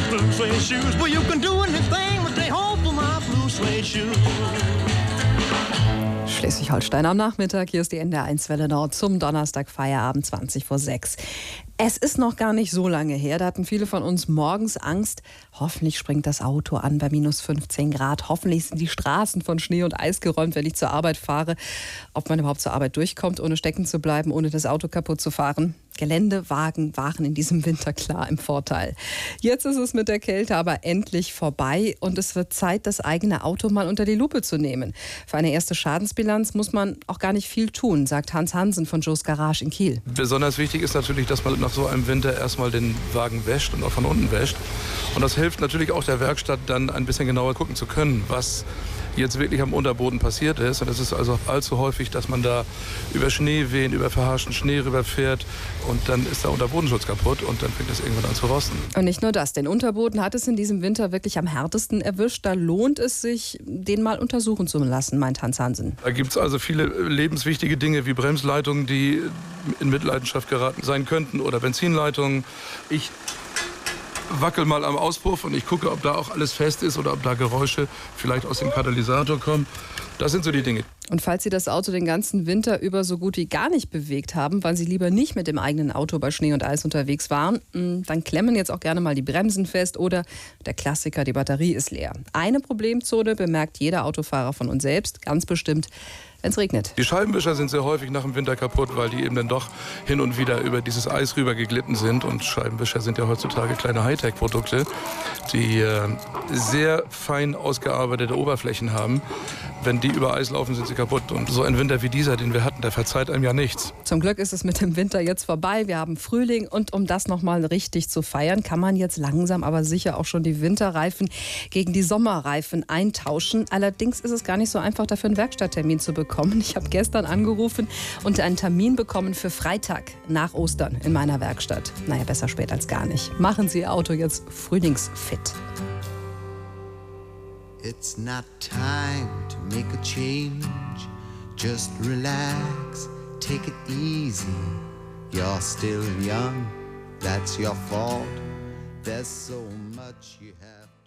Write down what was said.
blue suede shoes. Well, you can do anything but stay home for my blue suede shoes. Schleswig-Holstein am Nachmittag. Hier ist die NDR1 Welle Nord zum Donnerstag, Feierabend 20:06. Es ist noch gar nicht so lange her, da hatten viele von uns morgens Angst. Hoffentlich springt das Auto an bei minus 15 Grad. Hoffentlich sind die Straßen von Schnee und Eis geräumt, wenn ich zur Arbeit fahre. Ob man überhaupt zur Arbeit durchkommt, ohne stecken zu bleiben, ohne das Auto kaputt zu fahren. Geländewagen waren in diesem Winter klar im Vorteil. Jetzt ist es mit der Kälte aber endlich vorbei und es wird Zeit, das eigene Auto mal unter die Lupe zu nehmen. Für eine erste Schadensbilanz muss man auch gar nicht viel tun, sagt Hans Hansen von Joes Garage in Kiel. Besonders wichtig ist natürlich, dass man nach so einem Winter erstmal den Wagen wäscht und auch von unten wäscht. Und das hilft natürlich auch der Werkstatt, dann ein bisschen genauer gucken zu können, was jetzt wirklich am Unterboden passiert ist. Und es ist also allzu häufig, dass man da über Schneewehen, über verharschten Schnee rüberfährt und dann ist der Unterbodenschutz kaputt und dann fängt es irgendwann an zu rosten. Und nicht nur das, den Unterboden hat es in diesem Winter wirklich am härtesten erwischt. Da lohnt es sich, den mal untersuchen zu lassen, meint Hans Hansen. Da gibt es also viele lebenswichtige Dinge wie Bremsleitungen, die in Mitleidenschaft geraten sein könnten oder Benzinleitungen. Ich wackel mal am Auspuff und ich gucke, ob da auch alles fest ist oder ob da Geräusche vielleicht aus dem Katalysator kommen. Das sind so die Dinge. Und falls Sie das Auto den ganzen Winter über so gut wie gar nicht bewegt haben, weil Sie lieber nicht mit dem eigenen Auto bei Schnee und Eis unterwegs waren, dann klemmen jetzt auch gerne mal die Bremsen fest oder der Klassiker, die Batterie ist leer. Eine Problemzone bemerkt jeder Autofahrer von uns selbst, ganz bestimmt, wenn es regnet. Die Scheibenwischer sind sehr häufig nach dem Winter kaputt, weil die eben dann doch hin und wieder über dieses Eis rüber geglitten sind. Und Scheibenwischer sind ja heutzutage kleine Hightech-Produkte, die sehr fein ausgearbeitete Oberflächen haben. Wenn die über Eis laufen, sind sie kaputt. Und so ein Winter wie dieser, den wir hatten, der verzeiht einem ja nichts. Zum Glück ist es mit dem Winter jetzt vorbei. Wir haben Frühling und um das nochmal richtig zu feiern, kann man jetzt langsam aber sicher auch schon die Winterreifen gegen die Sommerreifen eintauschen. Allerdings ist es gar nicht so einfach, dafür einen Werkstatttermin zu bekommen. Ich habe gestern angerufen und einen Termin bekommen für Freitag nach Ostern in meiner Werkstatt. Naja, besser spät als gar nicht. Machen Sie Ihr Auto jetzt frühlingsfit. It's not time to make a change. Just relax, take it easy. You're still young, that's your fault. There's so much you have